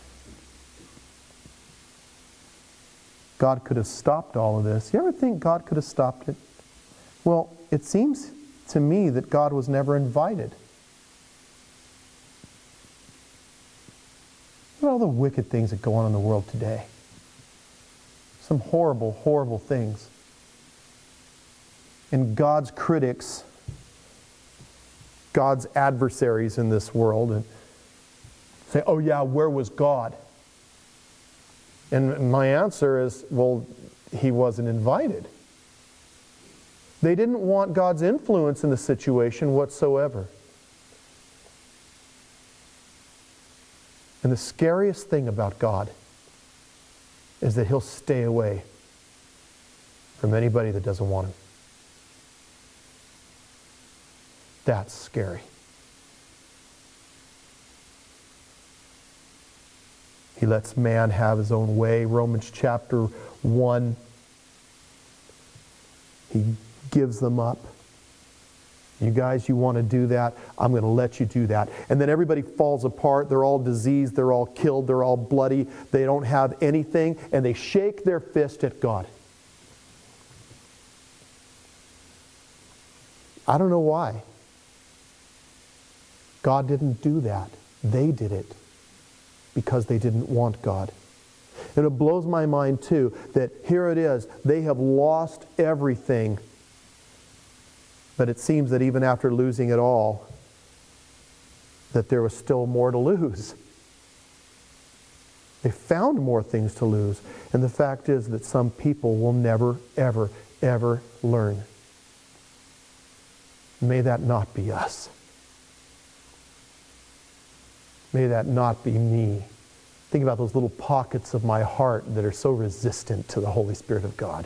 God could have stopped all of this. You ever think God could have stopped it? Well, it seems to me that God was never invited. Look at all the wicked things that go on in the world today. Some horrible, horrible things. And God's critics, God's adversaries in this world, and say, oh yeah, where was God? And my answer is, well, he wasn't invited. They didn't want God's influence in the situation whatsoever. And the scariest thing about God is that he'll stay away from anybody that doesn't want him. That's scary. He lets man have his own way. Romans chapter one. He gives them up. You guys, you want to do that? I'm going to let you do that. And then everybody falls apart. They're all diseased. They're all killed. They're all bloody. They don't have anything. And they shake their fist at God. I don't know why. God didn't do that. They did it because they didn't want God. And it blows my mind too that here it is. They have lost everything. But it seems that even after losing it all, that there was still more to lose. They found more things to lose. And the fact is that some people will never, ever, ever learn. May that not be us. May that not be me. Think about those little pockets of my heart that are so resistant to the Holy Spirit of God.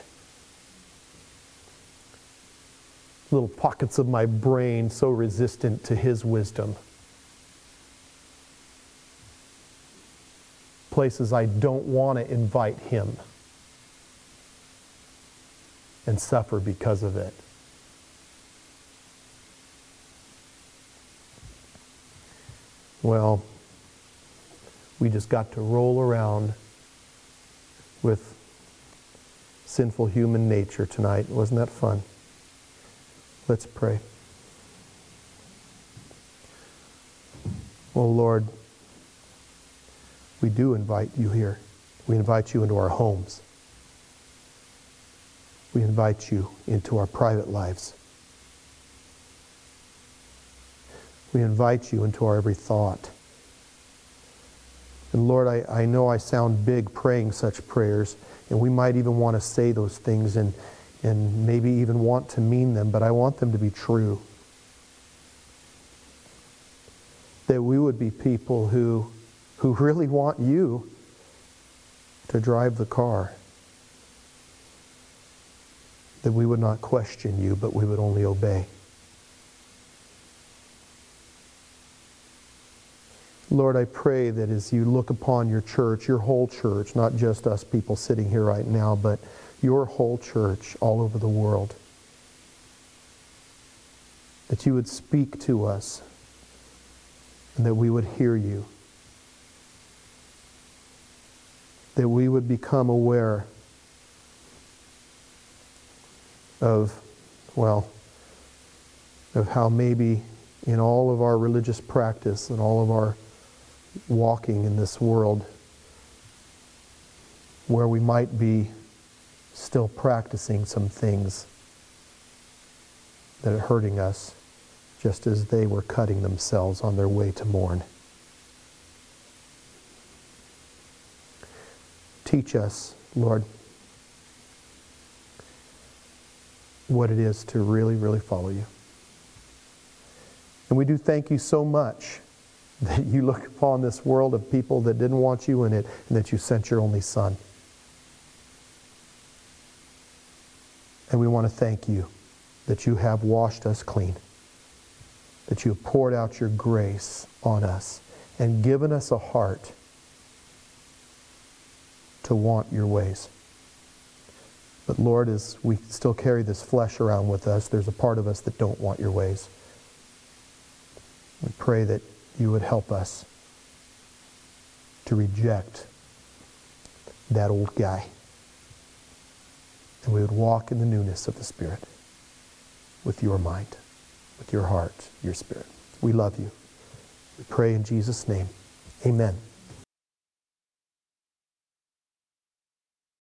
Little pockets of my brain so resistant to His wisdom. Places I don't want to invite Him and suffer because of it. Well, we just got to roll around with sinful human nature tonight. Wasn't that fun? Let's pray. Oh Lord, we do invite you here. We invite you into our homes. We invite you into our private lives. We invite you into our every thought. And Lord, I, I know I sound big praying such prayers, and we might even want to say those things and, and maybe even want to mean them, but I want them to be true. That we would be people who, who really want you to drive the car. That we would not question you, but we would only obey. Lord, I pray that as you look upon your church, your whole church, not just us people sitting here right now, but your whole church all over the world, that you would speak to us and that we would hear you. That we would become aware of, well, of how maybe in all of our religious practice and all of our walking in this world, where we might be still practicing some things that are hurting us, just as they were cutting themselves on their way to mourn. Teach us, Lord, what it is to really, really follow you. And we do thank you so much that you look upon this world of people that didn't want you in it, and that you sent your only Son. And we want to thank you that you have washed us clean, that you have poured out your grace on us and given us a heart to want your ways. But Lord, as we still carry this flesh around with us, there's a part of us that don't want your ways. We pray that you would help us to reject that old guy. And we would walk in the newness of the Spirit with your mind, with your heart, your spirit. We love you. We pray in Jesus' name. Amen.